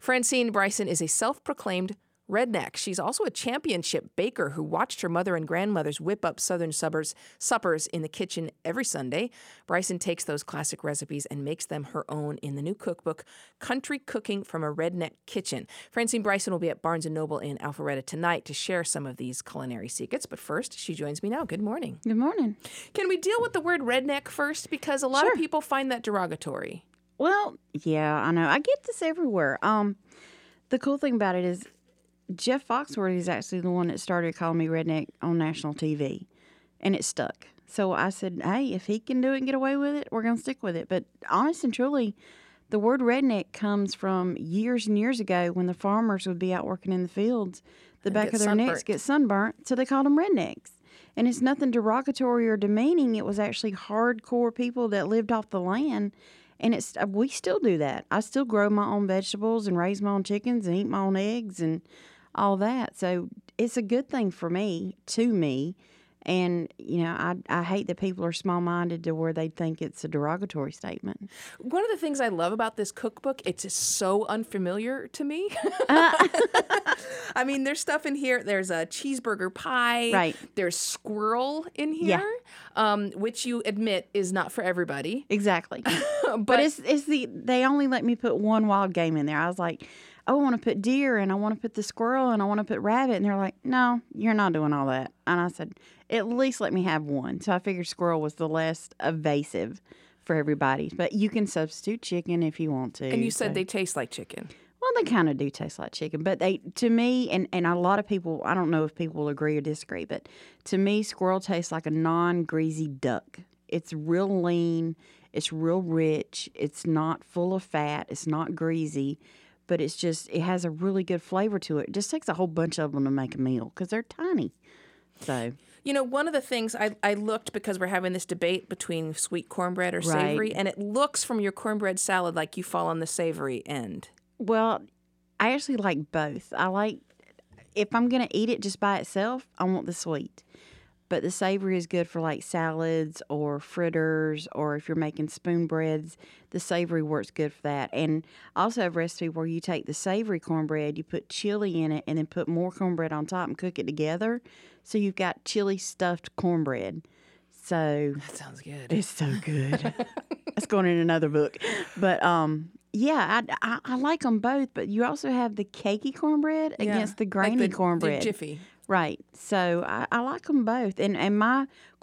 Francine Bryson is a self-proclaimed redneck. She's also a championship baker who watched her mother and grandmothers whip up southern suppers in the kitchen every Sunday. Bryson takes those classic recipes and makes them her own in the new cookbook, Country Cooking from a Redneck Kitchen. Francine Bryson will be at Barnes & Noble in Alpharetta tonight to share some of these culinary secrets. But first, she joins me now. Good morning. Good morning. Can we deal with the word redneck first? Because a lot of people find that derogatory. Well, yeah, I know. I get this everywhere. The cool thing about it is Jeff Foxworthy is actually the one that started calling me redneck on national TV, and it stuck. So I said, hey, if he can do it and get away with it, we're going to stick with it. But honest and truly, the word redneck comes from years and years ago when the farmers would be out working in the fields. The back of their necks get sunburnt, so they called them rednecks. And it's nothing derogatory or demeaning. It was actually hardcore people that lived off the land. And we still do that. I still grow my own vegetables and raise my own chickens and eat my own eggs and all that. So it's a good thing for me, to me. And, you know, I hate that people are small-minded to where they think it's a derogatory statement. One of the things I love about this cookbook, it's just so unfamiliar to me. I mean, there's stuff in here. There's a cheeseburger pie. Right. There's squirrel in here, which you admit is not for everybody. Exactly. but they only let me put one wild game in there. I was like, I want to put deer, and I want to put the squirrel, and I want to put rabbit. And they're like, no, you're not doing all that. And I said, at least let me have one. So I figured squirrel was the less evasive for everybody. But you can substitute chicken if you want to. And you said they taste like chicken. Well, they kind of do taste like chicken. But to me, and a lot of people, I don't know if people will agree or disagree, but to me, squirrel tastes like a non-greasy duck. It's real lean. It's real rich. It's not full of fat. It's not greasy. But it has a really good flavor to it. It just takes a whole bunch of them to make a meal because they're tiny. So, you know, one of the things I looked, because we're having this debate between sweet cornbread or savory, and it looks from your cornbread salad like you fall on the savory end. Well, I actually like both. If I'm going to eat it just by itself, I want the sweet. But the savory is good for like salads or fritters, or if you're making spoon breads, the savory works good for that. And I also have a recipe where you take the savory cornbread, you put chili in it, and then put more cornbread on top and cook it together. So you've got chili stuffed cornbread. So that sounds good. It's so good. That's going in another book. But yeah, I like them both. But you also have the cakey cornbread against the grainy cornbread. The jiffy. Right. So I like them both. And my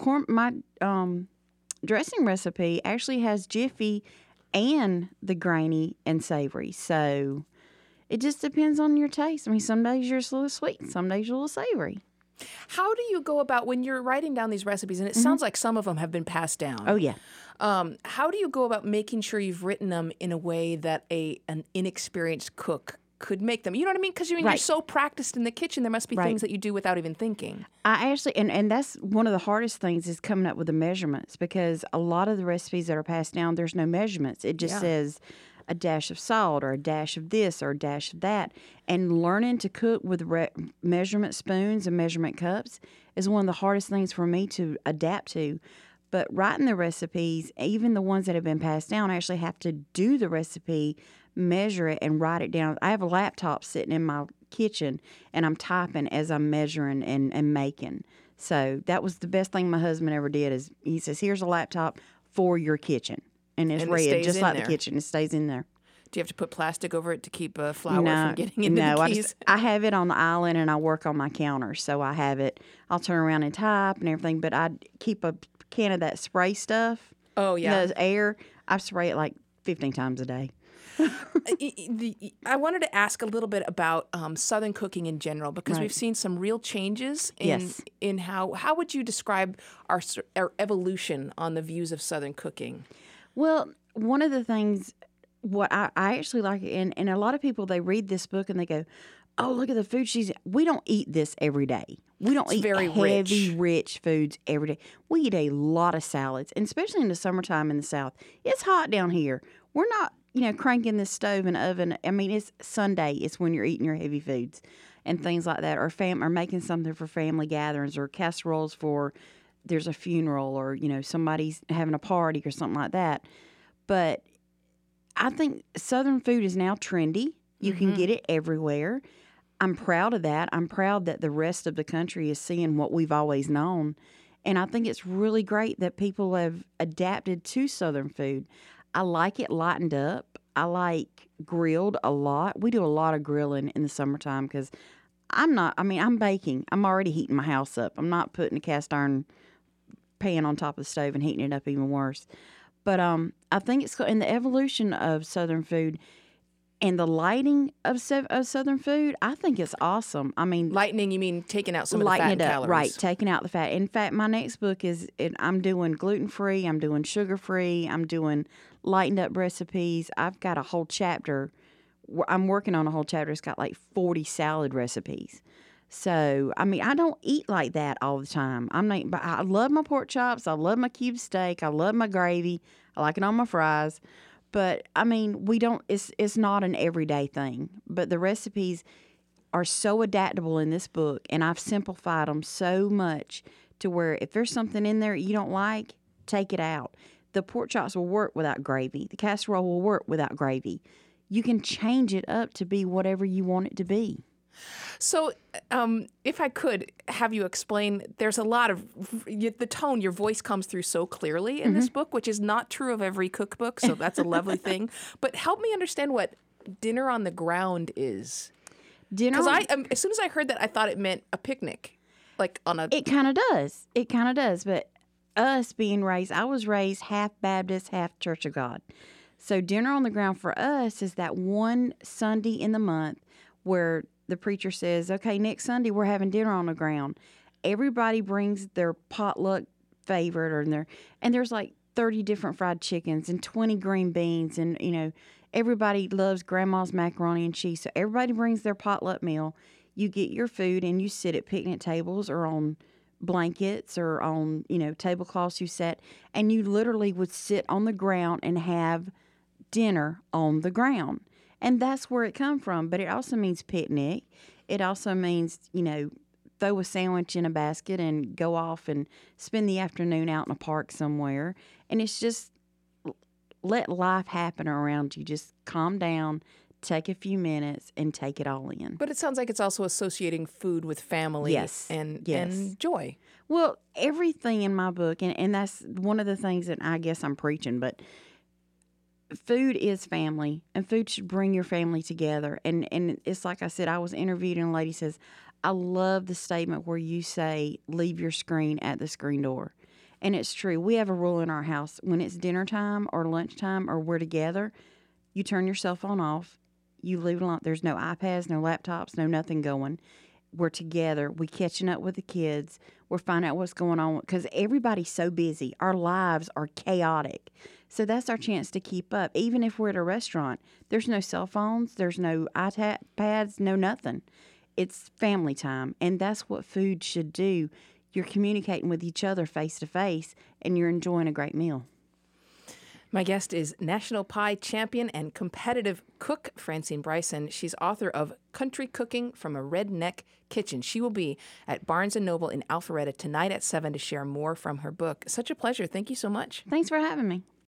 dressing recipe actually has jiffy and the grainy and savory. So it just depends on your taste. I mean, some days you're just a little sweet, some days you're a little savory. How do you go about when you're writing down these recipes, and it sounds like some of them have been passed down? Oh, yeah. How do you go about making sure you've written them in a way that an inexperienced cook could make them? You know what I mean? Because you're so practiced in the kitchen, there must be things that you do without even thinking. I actually, and that's one of the hardest things is coming up with the measurements, because a lot of the recipes that are passed down, there's no measurements. It just says a dash of salt or a dash of this or a dash of that. And learning to cook with measurement spoons and measurement cups is one of the hardest things for me to adapt to. But writing the recipes, even the ones that have been passed down, I actually have to do the recipe, measure it, and write it down. I have a laptop sitting in my kitchen, and I'm typing as I'm measuring and making. So that was the best thing my husband ever did. Is he says, here's a laptop for your kitchen. And it's red, just like the kitchen. It stays in there. Do you have to put plastic over it to keep flour from getting into the keys? I have it on the island, and I work on my counter. So I have it. I'll turn around and type and everything, but I keep a can of that spray stuff. Oh, yeah. The air. I spray it like 15 times a day. I wanted to ask a little bit about Southern cooking in general, because we've seen some real changes in how would you describe our evolution on the views of Southern cooking? Well, one of the things, what I actually like, and a lot of people, they read this book and they go, oh, look at the food we don't eat this every day. We don't eat very heavy, rich foods every day. We eat a lot of salads, and especially in the summertime in the South. It's hot down here. We're not, cranking the stove and oven. I mean, it's Sunday. It's when you're eating your heavy foods and things like that, or making something for family gatherings, or casseroles for there's a funeral, or, somebody's having a party or something like that. But I think Southern food is now trendy. You can get it everywhere. I'm proud of that. I'm proud that the rest of the country is seeing what we've always known. And I think it's really great that people have adapted to Southern food. I like it lightened up. I like grilled a lot. We do a lot of grilling in the summertime because I'm baking. I'm already heating my house up. I'm not putting a cast iron pan on top of the stove and heating it up even worse. But I think it's in the evolution of Southern food and the lighting of Southern food. I think it's awesome. I mean, Lightening, you mean taking out some of the fat lighten and it up, calories. right? Taking out the fat. In fact, my next book I'm doing gluten free. I'm doing sugar free. I'm doing lightened up recipes. I've got a whole chapter. I'm working on a whole chapter. It's got like 40 salad recipes. So, I mean, I don't eat like that all the time. But I love my pork chops. I love my cube steak. I love my gravy. I like it on my fries. But I mean, it's not an everyday thing. But the recipes are so adaptable in this book, and I've simplified them so much to where if there's something in there you don't like, take it out. The pork chops will work without gravy. The casserole will work without gravy. You can change it up to be whatever you want it to be. So, if I could have you explain, there's a lot of the tone, your voice comes through so clearly in this book, which is not true of every cookbook. So that's a lovely thing. But help me understand what Dinner on the Ground is. Because as soon as I heard that, I thought it meant a picnic, like on a. It kind of does. It kind of does. But us being raised, I was raised half Baptist, half Church of God. So Dinner on the Ground for us is that one Sunday in the month where the preacher says, okay, next Sunday we're having dinner on the ground. Everybody brings their potluck favorite and there's like 30 different fried chickens and 20 green beans. And, everybody loves grandma's macaroni and cheese. So everybody brings their potluck meal. You get your food and you sit at picnic tables or on blankets or on, tablecloths you set. And you literally would sit on the ground and have dinner on the ground. And that's where it come from. But it also means picnic. It also means, throw a sandwich in a basket and go off and spend the afternoon out in a park somewhere. And it's just let life happen around you. Just calm down, take a few minutes, and take it all in. But it sounds like it's also associating food with family and joy. Well, everything in my book, and that's one of the things that I guess I'm preaching, but food is family, and food should bring your family together. And it's like I said, I was interviewed, and a lady says, I love the statement where you say, leave your screen at the screen door. And it's true. We have a rule in our house. When it's dinner time or lunchtime or we're together, you turn your cell phone off. You leave it alone. There's no iPads, no laptops, no nothing going. We're together. We're catching up with the kids. We're finding out what's going on because everybody's so busy. Our lives are chaotic. So that's our chance to keep up. Even if we're at a restaurant, there's no cell phones, there's no iPads, no nothing. It's family time, and that's what food should do. You're communicating with each other face to face, and you're enjoying a great meal. My guest is National Pie champion and competitive cook Francine Bryson. She's author of Country Cooking from a Redneck Kitchen. She will be at Barnes & Noble in Alpharetta tonight at 7 to share more from her book. Such a pleasure. Thank you so much. Thanks for having me.